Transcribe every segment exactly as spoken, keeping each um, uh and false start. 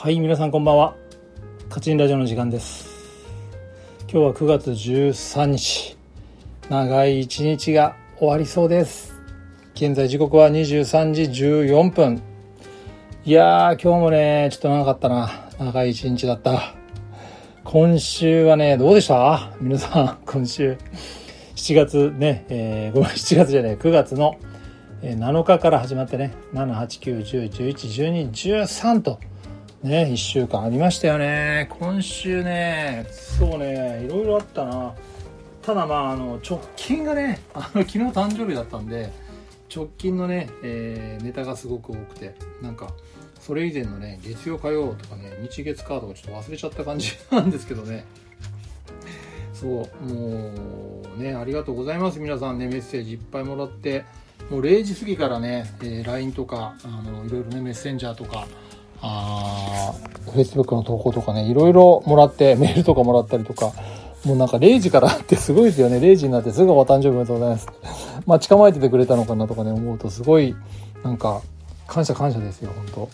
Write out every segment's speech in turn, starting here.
はい、皆さんこんばんは。カチンラジオの時間です。今日はくがつじゅうさんにち、長い一日が終わりそうです。現在時刻はにじゅうさんじじゅうよんぷん。いやー、今日もねちょっと長かったな。長い一日だった。今週はねどうでした皆さん。今週しちがつね、えー、ごめんしちがつじゃねえくがつのなのかから始まってね、なな、はち、きゅう、じゅう、じゅういち、じゅうに、じゅうさんとね、いっしゅうかんありましたよね。今週ね、そうね、いろいろあったな。ただまあ、あの直近がね、あの昨日誕生日だったんで、直近のね、えー、ネタがすごく多くて、なんかそれ以前のね、月曜火曜とかね、日月火とかちょっと忘れちゃった感じなんですけどね。そう、もうね、ありがとうございます。皆さんね、メッセージいっぱいもらって、もうれいじ過ぎからね、えー、ライン とかあのいろいろね、メッセンジャーとかあ Facebook の投稿とかね、いろいろもらって、メールとかもらったりとか、もうなんかれいじからってすごいですよね。れいじになってすぐお誕生日おめでとうございます。まあ近まえててくれたのかなとかね、思うとすごいなんか感謝感謝ですよ、本当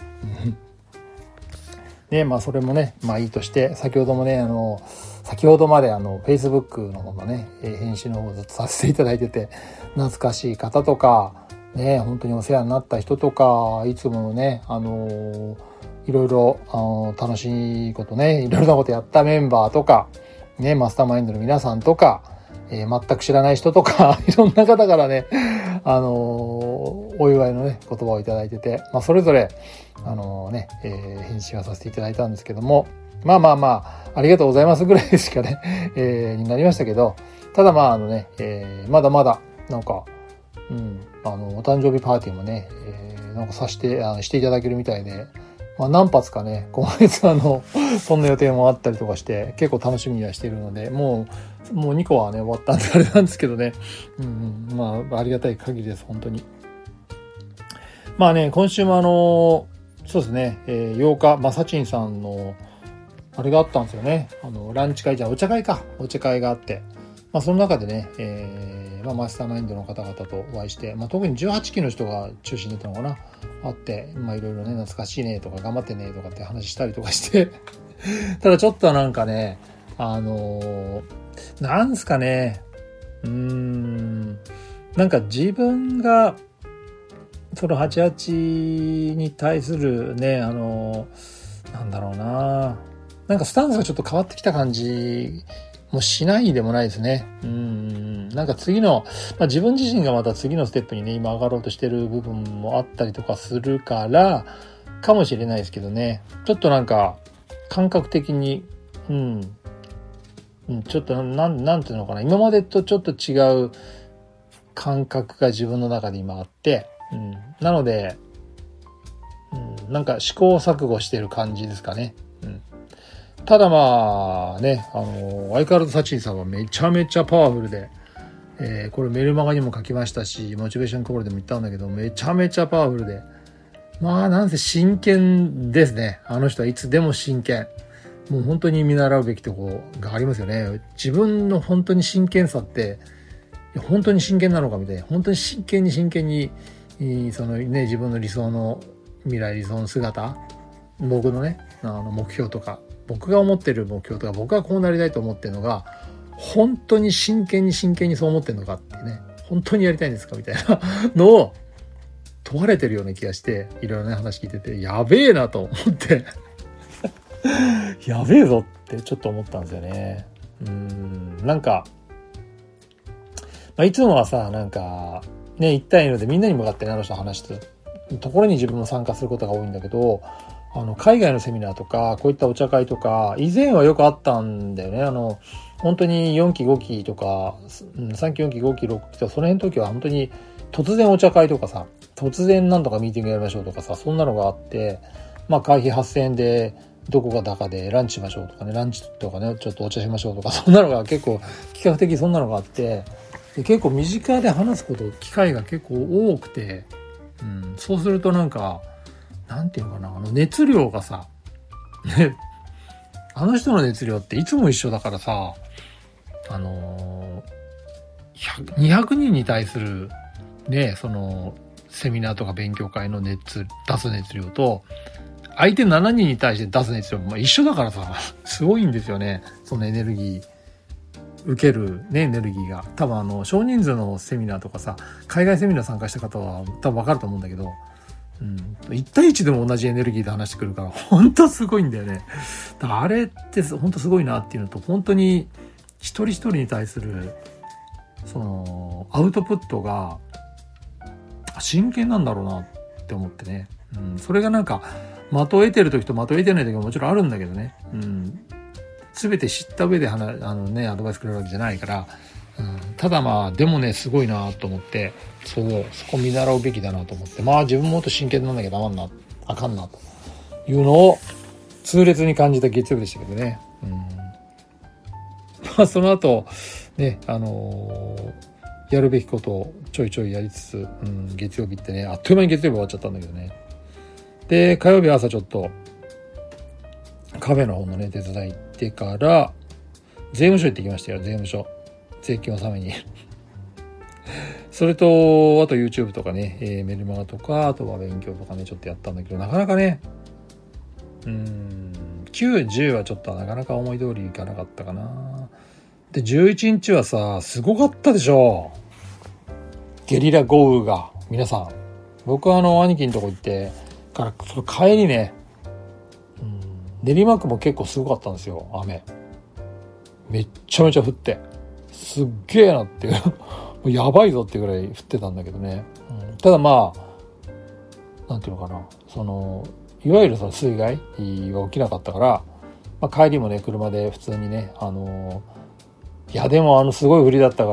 ね。まあそれもね、まあいいとして、先ほどもね、あの先ほどまであの Facebook の方のね、編集の方をずっとさせていただいてて、懐かしい方とかね、本当にお世話になった人とか、いつもね、あのいろいろあの楽しいことね、いろいろなことやったメンバーとかね、マスターマインドの皆さんとか、えー、全く知らない人とかいろんな方からね、あのお祝いのね言葉をいただいてて、まあそれぞれあのね、えー、返信はさせていただいたんですけども、まあまあまあありがとうございますぐらいしかね、えー、になりましたけど、ただまああのね、えー、まだまだなんか、うん、あのお誕生日パーティーもね、えー、なんかさしてあしていただけるみたいで、まあ、何発かね今月あのそんな予定もあったりとかして結構楽しみにはしているので、もうもうにこはね終わったんであれなんですけどね、うんうん、まあありがたい限りです本当に。まあね、今週もあのそうですね、えー、ようかまさちんさんのあれがあったんですよね。あのランチ会じゃお茶会かお茶会があって、まあその中でね、えーまあ、マスターマインドの方々とお会いして、まあ、特にじゅうはちきの人が中心だったのかな、あって、まあいろいろね、懐かしいねとか頑張ってねとかって話したりとかしてただちょっとなんかね、あのー、なんすかね、うーん、なんか自分がそのはちじゅうはちに対するね、あのー、なんだろうな、なんかスタンスがちょっと変わってきた感じもしないでもないですね。うん、なんか次の、まあ、自分自身がまた次のステップにね、今上がろうとしてる部分もあったりとかするからかもしれないですけどね。ちょっとなんか感覚的に、うん、うん、ちょっとなん、なんていうのかな、今までとちょっと違う感覚が自分の中で今あって、うん、なので、うん、なんか試行錯誤してる感じですかね。うん、ただまあね、あの相変わらずサチンさんはめちゃめちゃパワフルで、えー、これメルマガにも書きましたし、モチベーションコールでも言ったんだけど、めちゃめちゃパワフルで、まあなんせ真剣ですね。あの人はいつでも真剣。もう本当に見習うべきところがありますよね。自分の本当に真剣さって、本当に真剣なのかみたいな、本当に真剣に真剣にそのね、自分の理想の未来、理想の姿、僕のね、あの目標とか、僕が思ってる目標とか、僕がこうなりたいと思ってるのが本当に真剣に真剣にそう思ってるのかってね、本当にやりたいんですかみたいなのを問われてるような気がして、いろいろね話聞いてて、やべえなと思ってやべえぞってちょっと思ったんですよね。うーん、なんか、まあ、いつもはさ、なんかね、いち対のでみんなに向かってね、あの人話してるところに自分も参加することが多いんだけど、あの海外のセミナーとかこういったお茶会とか以前はよくあったんだよね。あの本当によんきごきとかさんきよんきごきろっきとかその辺の時は本当に突然お茶会とかさ、突然なんとかミーティングやりましょうとかさ、そんなのがあって、まあ会費はっせんえんでどこが高でランチしましょうとかね、ランチとかね、ちょっとお茶しましょうとか、そんなのが結構企画的、そんなのがあって、で結構身近で話すこと機会が結構多くて、うん、そうするとなんかなんていうのかな、あの熱量がさ、ね、あの人の熱量っていつも一緒だからさ、あのー、にひゃくにんに対するね、そのセミナーとか勉強会の熱出す熱量と、 相手しちにんに対して出す熱量も一緒だからさ、すごいんですよね。そのエネルギー、受けるね、エネルギーが。多分あの、少人数のセミナーとかさ、海外セミナー参加した方は多分わかると思うんだけど、うん。いち対いちでも同じエネルギーで話してくるから、本当すごいんだよね。だからあれって本当すごいなっていうのと、本当に一人一人に対する、その、アウトプットが真剣なんだろうなって思ってね。うん。それがなんか、的を得てる時と的を得てない時ももちろんあるんだけどね。うん。すべて知った上で話、あのね、アドバイスくれるわけじゃないから、うん、ただまあ、でもね、すごいなと思って、そう、そこ見習うべきだなと思って、まあ自分ももっと真剣なんなきゃダメな、あかんな、というのを痛烈に感じた月曜日でしたけどね。うん、まあその後、ね、あのー、やるべきことをちょいちょいやりつつ、うん、月曜日ってね、あっという間に月曜日終わっちゃったんだけどね。で、火曜日朝ちょっと、カフェの方のね、手伝い行ってから、税務署行ってきましたよ、税務署。税金納めに。それと、あと YouTube とかね、えー、メルマガとか、あとは勉強とかね、ちょっとやったんだけど、なかなかね、うーん、きゅう、じゅうはちょっとなかなか思い通りいかなかったかな。で、じゅういちにちはさ、すごかったでしょ。ゲリラ豪雨が、皆さん。僕はあの、兄貴のとこ行って、から、その帰りね、練馬区も結構すごかったんですよ、雨。めっちゃめちゃ降って。すっげえなっていう。もうやばいぞっていうぐらい降ってたんだけどね。うん、ただまあ、なんていうのかな。その、いわゆるその水害は起きなかったから、まあ、帰りもね、車で普通にね、あのー、いやでもあのすごい降りだったから、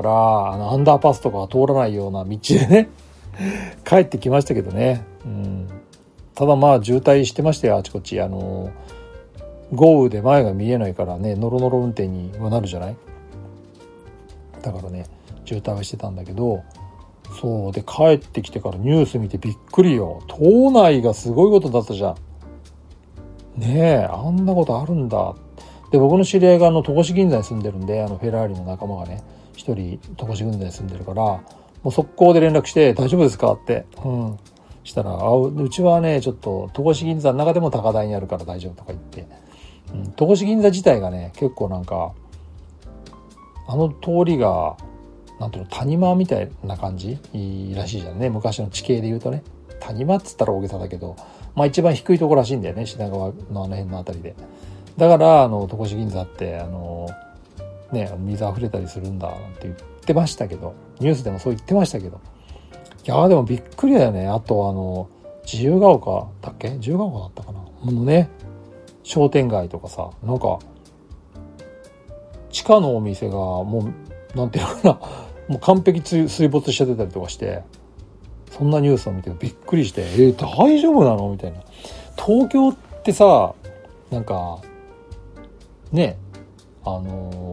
あのアンダーパスとかは通らないような道でね、帰ってきましたけどね。うん、ただまあ渋滞してましたよ、あちこち。あのー、豪雨で前が見えないからね、ノロノロ運転にはなるじゃない。だからね、渋滞はしてたんだけど、そうで帰ってきてからニュース見てびっくりよ。島内がすごいことだったじゃん。ねえ、あんなことあるんだ。で、僕の知り合いがあの戸越銀座に住んでるんで、あのフェラーリの仲間がね、一人戸越銀座に住んでるから、もう速攻で連絡して大丈夫ですかって。うん。したら、あ、うちはね、ちょっと戸越銀座の中でも高台にあるから大丈夫とか言って。うん、戸越銀座自体がね、結構なんか、あの通りが、なんていうの、谷間みたいな感じいいらしいじゃんね。昔の地形で言うとね。谷間っつったら大げさだけど、まあ一番低いところらしいんだよね。品川のあの辺のあたりで。だから、あの、戸越銀座って、あの、ね、水溢れたりするんだ、なんて言ってましたけど、ニュースでもそう言ってましたけど。いやーでもびっくりだよね。あとあの、自由が丘だっけ自由が丘だったかなもうね、商店街とかさ、なんか、地下のお店がもう、なんていうのかな、もう完璧水没しちゃってたりとかして、そんなニュースを見てびっくりして、えー、大丈夫なのみたいな。東京ってさ、なんか、ね、あの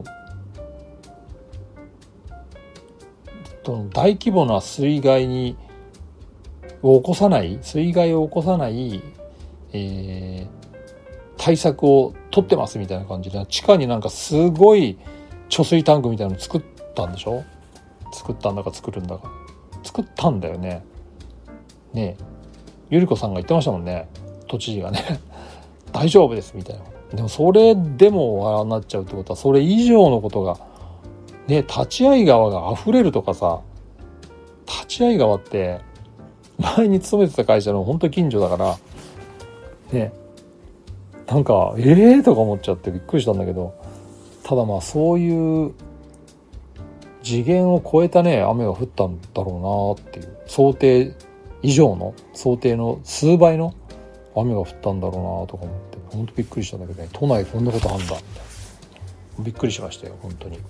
ー、大規模な水害に、を起こさない、水害を起こさない、えー、対策を取ってますみたいな感じで、地下になんかすごい貯水タンクみたいなの作ったんでしょ？作ったんだか作るんだか。作ったんだよね。ねえ。ゆり子さんが言ってましたもんね。都知事がね。大丈夫ですみたいな。でもそれでもああなっちゃうってことは、それ以上のことが、ね、立会川が溢れるとかさ、立会川って、前に勤めてた会社の本当に近所だから、ね、なんか、ええーとか思っちゃってびっくりしたんだけど、ただまあそういう次元を超えたね、雨が降ったんだろうなっていう、想定以上の、想定の数倍の雨が降ったんだろうなとか思って、本当びっくりしたんだけどね、都内こんなことあんだみたいな。びっくりしましたよ、本当に。うん、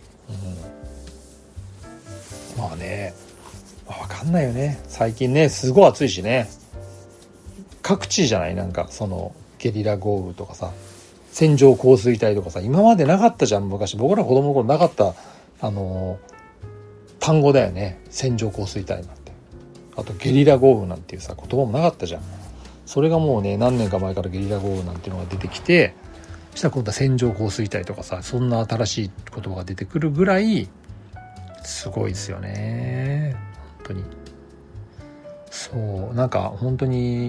まあね、まあ、わかんないよね。最近ね、すごい暑いしね。各地じゃない、なんかそのゲリラ豪雨とかさ、線状降水帯とかさ、今までなかったじゃん。昔僕ら子供の頃なかったあの単語だよね。線状降水帯なんて、あとゲリラ豪雨なんていうさ言葉もなかったじゃん。それがもうね、何年か前からゲリラ豪雨なんていうのが出てきて、そしたら今度は線状降水帯とかさ、そんな新しい言葉が出てくるぐらいすごいですよね、本当に。そう、なんか本当に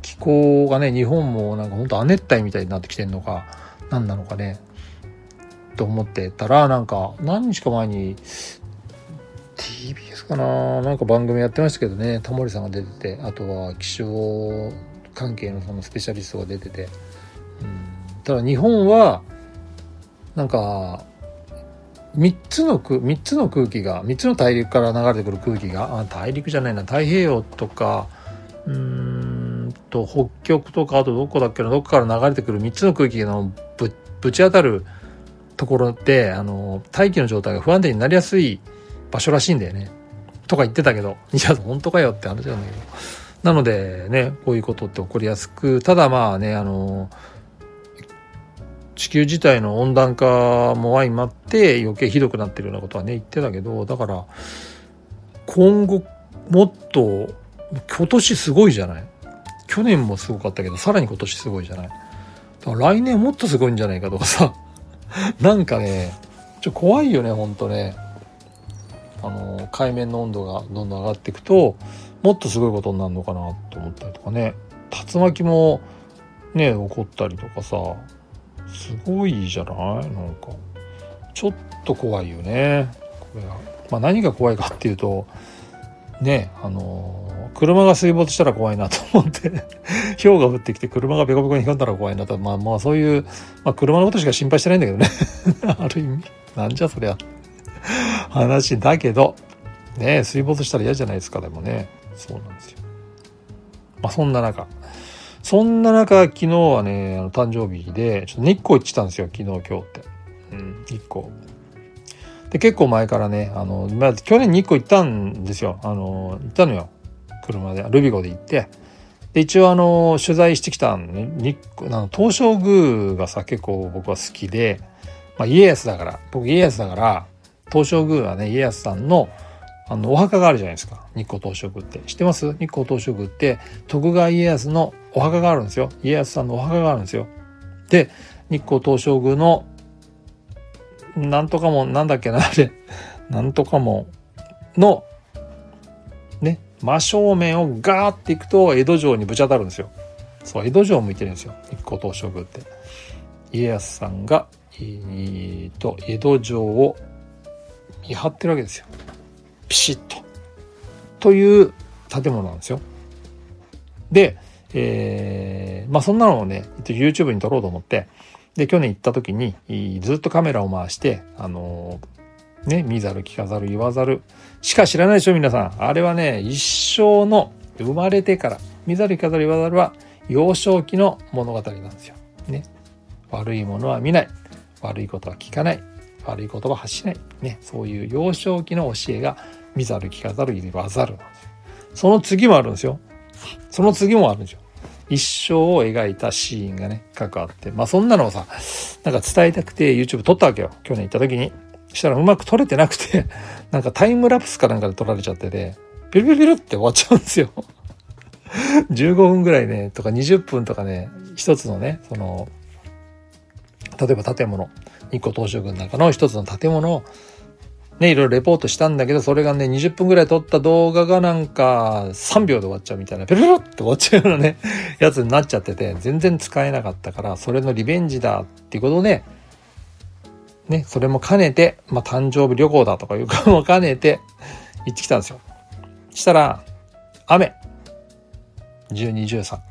気候がね、日本もなんか本当亜熱帯みたいになってきてんのか何なのかねと思ってたら、なんか何日か前に ティービーエス かな、なんか番組やってましたけどね、タモリさんが出てて、あとは気象関係のそのスペシャリストが出てて、うん、ただ日本はなんかみっつの空みっつの空気がみっつの大陸から流れてくる空気が、あ、大陸じゃないな、太平洋とかうーんと北極とか、あとどこだっけな、どこから流れてくるみっつの空気の ぶ, ぶち当たるところってあの大気の状態が不安定になりやすい場所らしいんだよねとか言ってたけど、いや本当かよって話なんだけど、なのでね、こういうことって起こりやすく、ただまあね、あの地球自体の温暖化も相まって余計ひどくなってるようなことはね言ってたけど、だから今後もっと、今年すごいじゃない、去年もすごかったけどさらに今年すごいじゃない、だから来年もっとすごいんじゃないかとかさなんかねちょっと怖いよね本当ね。あの海面の温度がどんどん上がっていくともっとすごいことになるのかなと思ったりとかね、竜巻もね起こったりとかさ、すごいじゃない、なんかちょっと怖いよねこれは。まあ何が怖いかっていうとね、あの車が水没したら怖いなと思って氷が降ってきて車がベコベコにひかんだら怖いなと、まあまあそういう、まあ、車のことしか心配してないんだけどねある意味なんじゃそりゃ話だけどね、水没したら嫌じゃないですか。でもね、そうなんですよ。まあそんな中そんな中昨日はね、あの誕生日でちょっと日光行ってたんですよ、昨日今日って、うん、日光で結構前からね、あの、まあ、去年日光行ったんですよ、あの行ったのよ、車でルビゴで行って、で一応あの取材してきたんね、日光あの東照宮がさ結構僕は好きで、まあ、家康だから僕家康だから東照宮はね、家康さんのあのお墓があるじゃないですか、日光東照宮って知ってます？日光東照宮って徳川家康のお墓があるんですよ、家康さんのお墓があるんですよ。で日光東照宮のなんとかもなんだっけなあれなんとかものね真正面をガーっていくと江戸城にぶち当たるんですよ。そう江戸城を向いてるんですよ、日光東照宮って。家康さんがえー、と江戸城を見張ってるわけですよ、ピシッとという建物なんですよ。で、えー、まあそんなのをね YouTube に撮ろうと思って、で去年行った時にずっとカメラを回してあのー、ね見ざる聞かざる言わざるしか知らないでしょ皆さん。あれはね一生の生まれてから見ざる聞かざる言わざるは幼少期の物語なんですよね。悪いものは見ない、悪いことは聞かない、悪い言葉は発しないね、そういう幼少期の教えが見ざる聞かざる言わざるなんですよ。その次もあるんですよ。その次もあるんですよ。一生を描いたシーンがね関わって、まあそんなのをさなんか伝えたくて YouTube 撮ったわけよ、去年行った時に。したらうまく撮れてなくてなんかタイムラプスかなんかで撮られちゃっててピルピルピルって終わっちゃうんですよじゅうごふんぐらいねとかにじゅっぷんとかね、一つのねその例えば建物、日光東照宮の中の一つの建物をねいろいろレポートしたんだけど、それがねにじゅっぷんぐらい撮った動画がなんかさんびょうで終わっちゃうみたいな、ペロペロって終わっちゃうようなねやつになっちゃってて全然使えなかったから、それのリベンジだっていうことでね、それも兼ねて、まあ誕生日旅行だとかいうかも兼ねて行ってきたんですよ。したら雨じゅうに、じゅうさん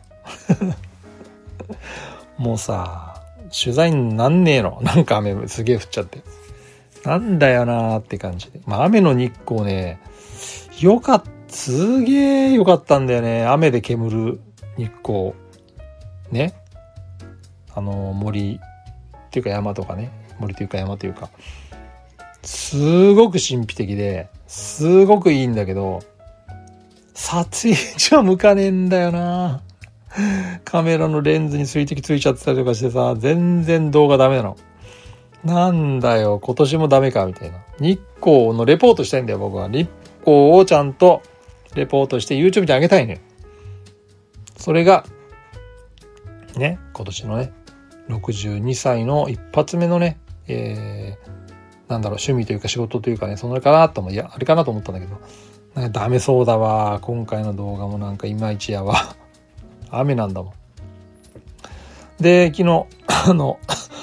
もうさ取材になんねえの、なんか雨すげえ降っちゃってなんだよなーって感じで、まあ雨の日光ねよかった、すげえよかったんだよね。雨で煙る日光ね、あの森っていうか山とかね、森というか山というかすごく神秘的ですごくいいんだけど、撮影所は向かねえんだよな。カメラのレンズに水滴ついちゃってたりとかしてさ、全然動画ダメなの。なんだよ今年もダメかみたいな。日光のレポートしたいんだよ僕は。日光をちゃんとレポートして YouTube に上げたいね。それがね今年のねろくじゅうにさいの一発目のね、えー、なんだろう趣味というか仕事というかね、そのあれかなと思う、いやあれかなと思ったんだけど、なんかダメそうだわ今回の動画もなんかいまいちやわ雨なんだもん。で昨日あの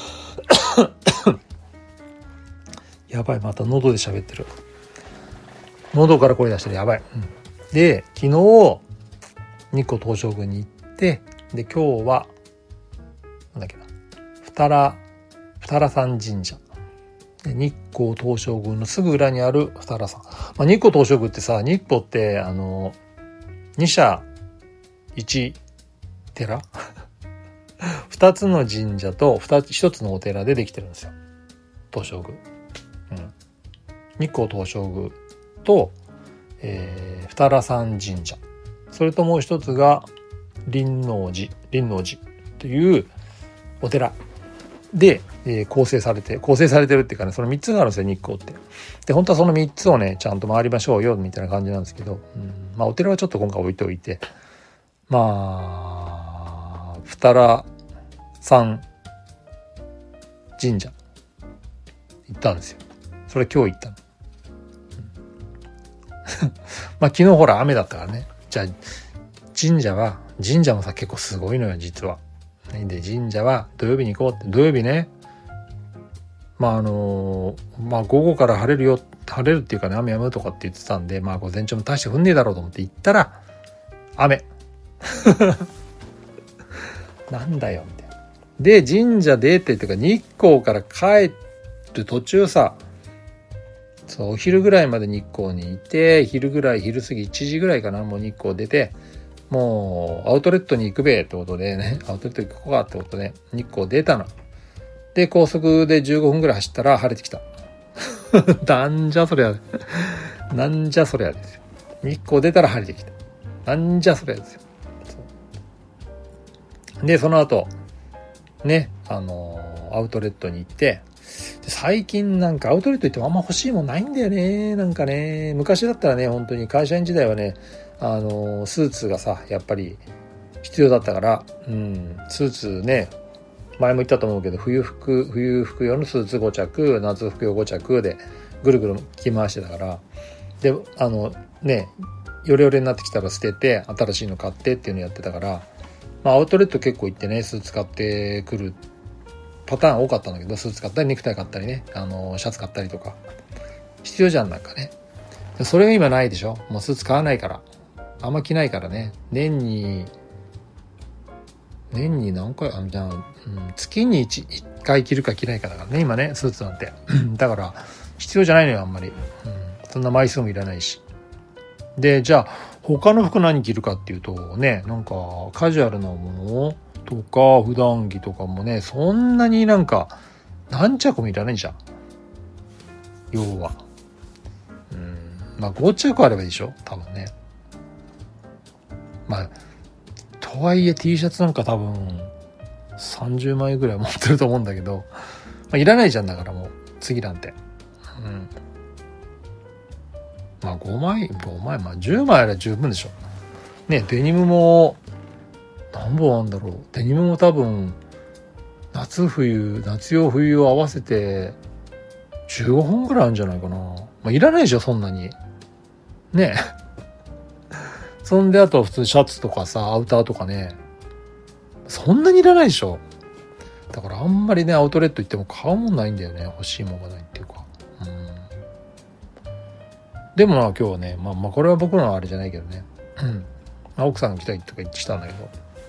やばい、また喉で喋ってる。喉から声出してる、やばい、うん、で昨日日光東照宮に行って、で今日はなんだっけな、二良二良山神社で、日光東照宮のすぐ裏にある二良山、まあ、日光東照宮ってさ、日光ってあの二社一寺二つの神社と二つ一つのお寺でできてるんですよ、東照宮、うん、日光東照宮と、えー、二良山神社、それともう一つが輪王寺輪王寺というお寺で、えー、構成されて構成されてるっていうかね、そのみっつがあるんですよ、日光って。で本当はそのみっつをねちゃんと回りましょうよみたいな感じなんですけど、うん、まあお寺はちょっと今回置いておいて、まあ二良山神社行ったんですよ。それ今日行ったの、うん、まあ昨日ほら雨だったからね。じゃあ神社は神社もさ結構すごいのよ実は。で神社は土曜日に行こうって、土曜日ね、まああのまあ午後から晴れるよ、晴れるっていうかね、雨やむとかって言ってたんで、まあ午前中も大して降んねえだろうと思って行ったら雨なんだよみたいな。で神社出てっていうか日光から帰る途中さ、そうお昼ぐらいまで日光にいて、昼ぐらい昼過ぎいちじぐらいかな、もう日光出て、もうアウトレットに行くべってことでね、アウトレット行こうかってことで日光出たの。で高速でじゅうごふんぐらい走ったら晴れてきたなんじゃそりゃなんじゃそりゃですよ。日光出たら晴れてきた、なんじゃそりゃですよ。でその後ね、あのー、アウトレットに行って、最近なんかアウトレット行ってもあんま欲しいもんないんだよね。なんかね、昔だったらね、本当に会社員時代はね、あのスーツがさやっぱり必要だったから、うん、スーツね、前も言ったと思うけど、冬服冬服用のスーツご着、夏服用ご着でぐるぐる着回してたから、であのねヨレヨレになってきたら捨てて新しいの買ってっていうのやってたから、まあ、アウトレット結構行ってね、スーツ買ってくるパターン多かったんだけど、スーツ買ったりネクタイ買ったりね、あのシャツ買ったりとか必要じゃん、なんかね。それが今ないでしょ。もうスーツ買わないから、あんま着ないからね。年に年に何回、あじゃあ、うん、月に 1, 1回着るか着ないかだからね今ね、スーツなんてだから必要じゃないのよあんまり、うん、そんな枚数もいらないし。でじゃあ他の服何着るかっていうとね、なんかカジュアルなものとか普段着とかもね、そんなになんか何着もいらないじゃん、要は。うん、まあご着あればいいでしょ多分ね。まあとはいえ T シャツなんか多分さんじゅうまいぐらい持ってると思うんだけど、まあ、いらないじゃん、だからもう次なんて。うん。まあごまい、ごまい、まあじゅうまいあれば十分でしょ。ね、デニムも何本あんだろう。デニムも多分夏冬、夏用冬用合わせてじゅうごほんぐらいあるんじゃないかな。まあいらないでしょそんなに。ね。そんであと普通シャツとかさ、アウターとかね、そんなにいらないでしょ。だからあんまりねアウトレット行っても買うもんないんだよね、欲しいもんがないっていうか。うん、でもまあ今日はね、まあまあこれは僕のあれじゃないけどね、うん、まあ、奥さんが来たりとか言ってきたんだけど、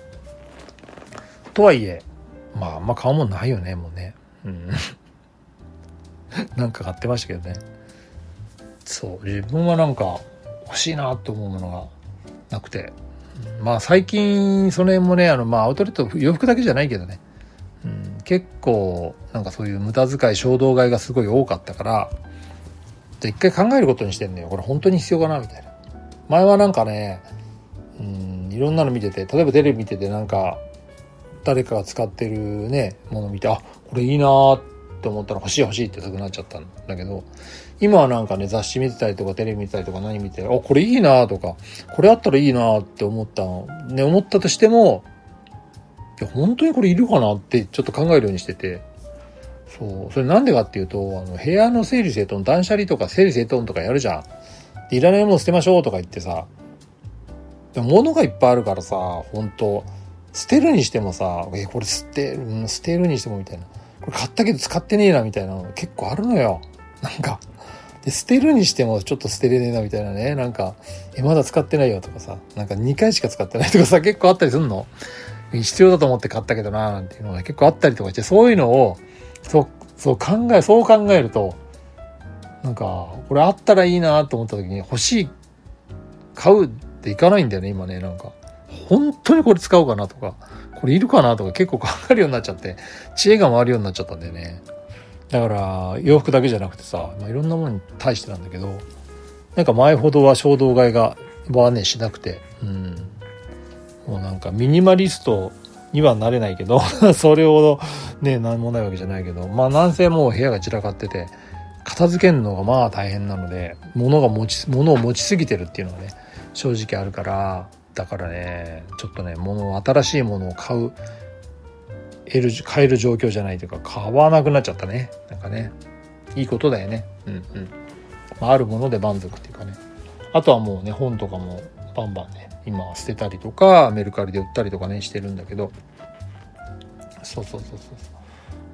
とはいえまああんま買うもんないよねもうね、うん、なんか買ってましたけどね。そう自分はなんか欲しいなと思うものがなくて、まあ最近その辺もね、あのまあアウトレット洋服だけじゃないけどね、うん、結構なんかそういう無駄遣い衝動買いがすごい多かったから、じゃ一回考えることにしてんのよ、これ本当に必要かなみたいな。前はなんかね、うん、いろんなの見てて、例えばテレビ見ててなんか誰かが使ってるねもの見て、あこれいいなーって思ったら欲しい欲しいってすぐなっちゃったんだけど、今はなんかね雑誌見てたりとかテレビ見てたりとか何見て、あこれいいなとかこれあったらいいなって思ったね、思ったとしても、いや本当にこれいるかなってちょっと考えるようにしてて、そうそれなんでかっていうと、あの部屋の整理整頓、断捨離とか整理整頓とかやるじゃん。でいらないもの捨てましょうとか言ってさ、でも物がいっぱいあるからさ、本当捨てるにしてもさ、え、これ捨てる、捨てるにしてもみたいな。これ買ったけど使ってねえなみたいなの結構あるのよ。なんか。で、捨てるにしてもちょっと捨てれねえなみたいなね。なんか、え、まだ使ってないよとかさ、なんかにかいしか使ってないとかさ、結構あったりすんの。必要だと思って買ったけどななんていうのが結構あったりとかして、そういうのを、そう、そう考え、そう考えると、なんか、これあったらいいなと思った時に欲しい、買うっていかないんだよね、今ね。なんか、本当にこれ使おうかなとか、これいるかなとか結構考えるようになっちゃって、知恵が回るようになっちゃったんだよね。だから洋服だけじゃなくてさ、まあ、いろんなものに対してなんだけど、なんか前ほどは衝動買いがはねしなくて、うん、もうなんかミニマリストにはなれないけどそれほどね何もないわけじゃないけど、まあなんせもう部屋が散らかってて片付けるのがまあ大変なので、物が持ち物を持ちすぎてるっていうのがね正直あるから、だからねちょっとね物を新しいものを買う買える状況じゃないというか、買わなくなっちゃったね。なんかね、いいことだよね。うんうん。まあ、あるもので満足っていうかね。あとはもうね、本とかもバンバンね、今は捨てたりとか、メルカリで売ったりとかね、してるんだけど、そうそうそうそう。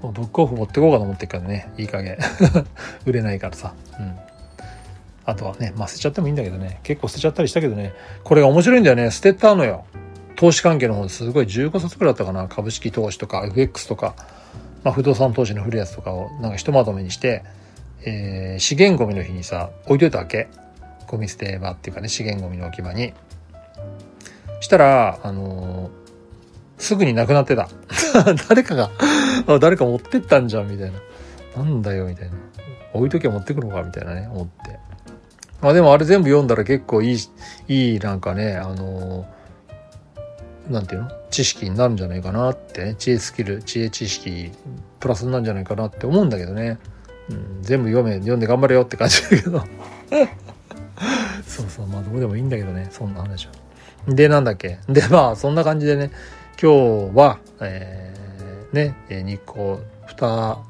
もうブックオフ持ってこうかと思ってるからね、いい加減。売れないからさ。うん。あとはね、まあ捨てちゃってもいいんだけどね、結構捨てちゃったりしたけどね、これが面白いんだよね、捨てたのよ。投資関係の方ですごいじゅうごさつくらいだったかな。株式投資とか エフエックス とか、まあ、不動産投資の古いやつとかをなんかひとまとめにして、えー、資源ゴミの日にさ置いといたわけ。ゴミ捨て場っていうかね、資源ゴミの置き場にしたら、あのー、すぐになくなってた誰かが誰か持ってったんじゃんみたいな、なんだよみたいな、置いときゃ持ってくのかみたいなね思って、まあでもあれ全部読んだら結構いいいいなんかね、あのーなんていうの知識になるんじゃないかなってね、知恵スキル知恵知識プラスになるんじゃないかなって思うんだけどね、うん、全部読め読んで頑張れよって感じだけどそうそう、まあどうでもいいんだけどね、そんな話は。でなんだっけで、まあそんな感じでね、今日は、えー、ね日光二ん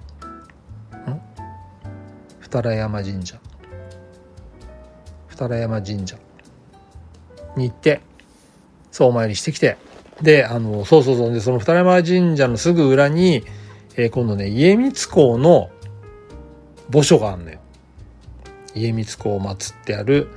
二良山神社二良山神社に行ってそうお参りしてきて、で、あの、そうそうそう。で、その二山神社のすぐ裏に、えー、今度ね、家光公の墓所があるのよ。家光公を祀ってある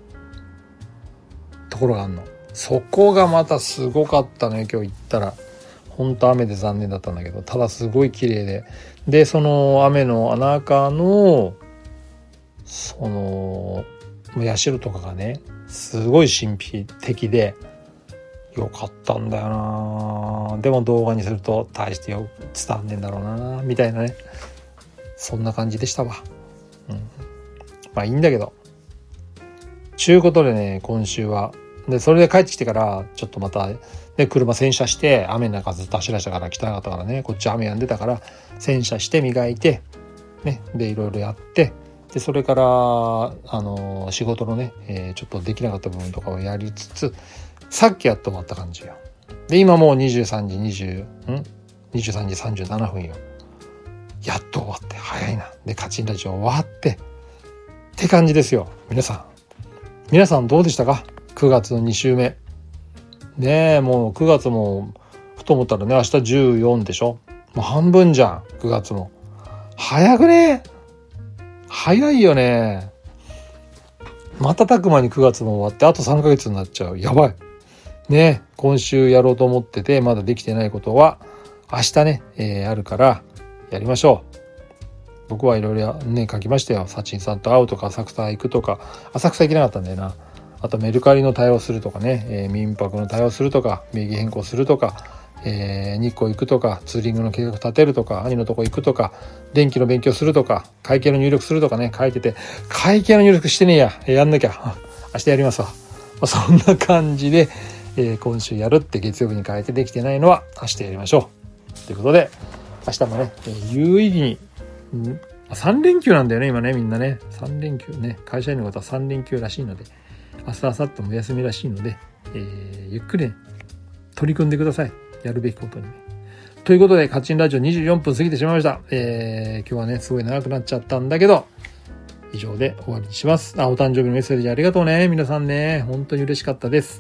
ところがあるの。そこがまたすごかったね、今日行ったら。本当雨で残念だったんだけど、ただすごい綺麗で。で、その雨の中の、その、社とかがね、すごい神秘的で、よかったんだよな。でも動画にすると大してよ伝わんねえんだろうなみたいなね、そんな感じでしたわ。うん、まあいいんだけど、ちゅうことでね、今週はでそれで帰ってきてからちょっとまた、ね、車洗車して雨の中ずっと走らせたから汚かったからね、こっち雨止んでたから洗車して磨いてね、でいろいろやって、でそれからあの仕事のね、えー、ちょっとできなかった部分とかをやりつつ、さっきやっと終わった感じよ。で、今もうにじゅうさんじにじゅう、ん ?にじゅうさんじさんじゅうななふんよ。やっと終わって、早いな。で、カチンラジオ終わって、って感じですよ。皆さん。皆さんどうでしたか ?く 月のに週目。ねえ、もうくがつも、ふと思ったらね、明日じゅうよっかでしょ？もう半分じゃん、くがつも。早くね？早いよね。瞬く間にくがつも終わって、あとさんかげつになっちゃう。やばい。ね、今週やろうと思っててまだできてないことは明日ね、えー、あるからやりましょう。僕はいろいろね書きましたよ。サチンさんと会うとか、浅草行くとか、浅草行けなかったんだよな。あとメルカリの対応するとかね、えー、民泊の対応するとか、名義変更するとか、えー、日光行くとか、ツーリングの計画立てるとか、兄のとこ行くとか、電気の勉強するとか、会計の入力するとかね書いてて、会計の入力してねえや、えー、やんなきゃ明日やりますわ。まあ、そんな感じでえー、今週やるって月曜日に変えてできてないのは明日やりましょうということで、明日もね、えー、有意義に、うん、さん連休なんだよね今ね、みんなねさん連休ね、会社員の方はさん連休らしいので、明日明後日も休みらしいので、えー、ゆっくりね取り組んでください、やるべきことにね。ということでカチンラジオにじゅうよんぷん過ぎてしまいました。えー、今日はねすごい長くなっちゃったんだけど、以上で終わりにします。あ、お誕生日のメッセージありがとうね皆さんね、本当に嬉しかったです。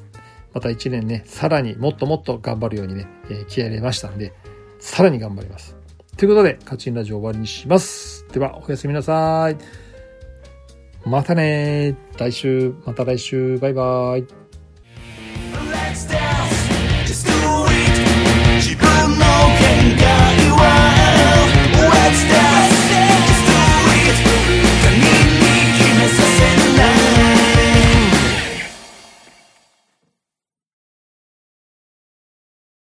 またいちねんね、さらにもっともっと頑張るようにね、えー、気合い入れましたんで、さらに頑張ります。ということで、カチンラジオ終わりにします。では、おやすみなさい。またね。来週、また来週、バイバイ。